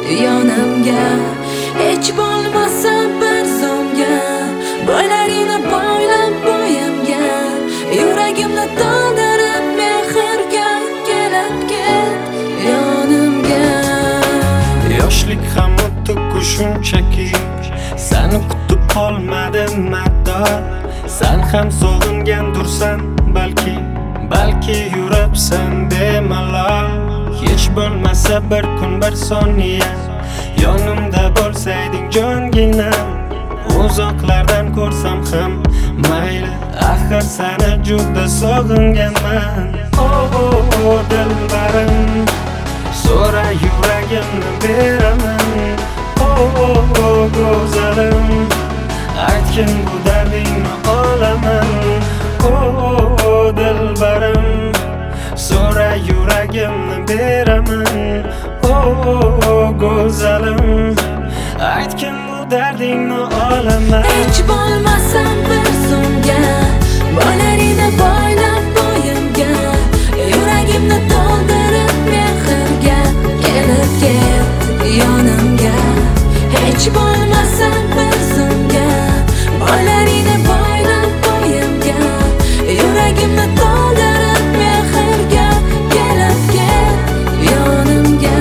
yonimga. Hech bo'lmasa bir so'mga bo'larini boylab bo'yimga. Yuragimni to'ldirib mehrga kelib ket yonimga. Yoshlik ham o'tdi shunchaki, seni kutib qolmadim mador. Sen ham sog'ingandursan balki yuribsan bemalol. Hech bo'lmasa bir kun bir soniya yonimda bo'lsayding jongina. Uzoqlardan ko'rsam ham mayli, axir seni juda sog'inganman. Oh dilbarim, so'ra yuragimni beraman. Oh go'zalim, aytgin bu dardingni olaman. Oh dilbarim, so'ra yuragimni beraman. Oh go'zalim, aytgin bu dardingni olaman. Hech bo'lmasa bir so'mga bo'larini boylab bo'yimga. Yuragimni to'ldirib mehrga kelib ket yonimga. Hech bo'lmasa bir so'mga bo'larini boylab bo'yimga. Yuragimni to'ldirib mehrga kelib ket yonimga.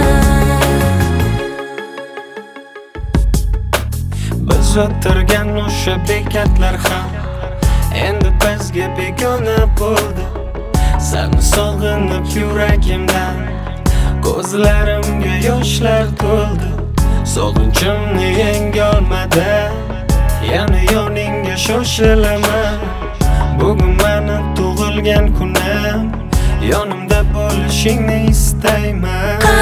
Biz o'tirgan o'sha bekatlar ham endi bizga begona bo'ldi. Seni sog'inib yuragimdan ko'zlarimga yoshlar to'ldi. Sog'inchimni yengolmadi, yana yoningga shoshilaman. Bugun meni tug'ilgan kunim, yonimda bo'lishingni istayman.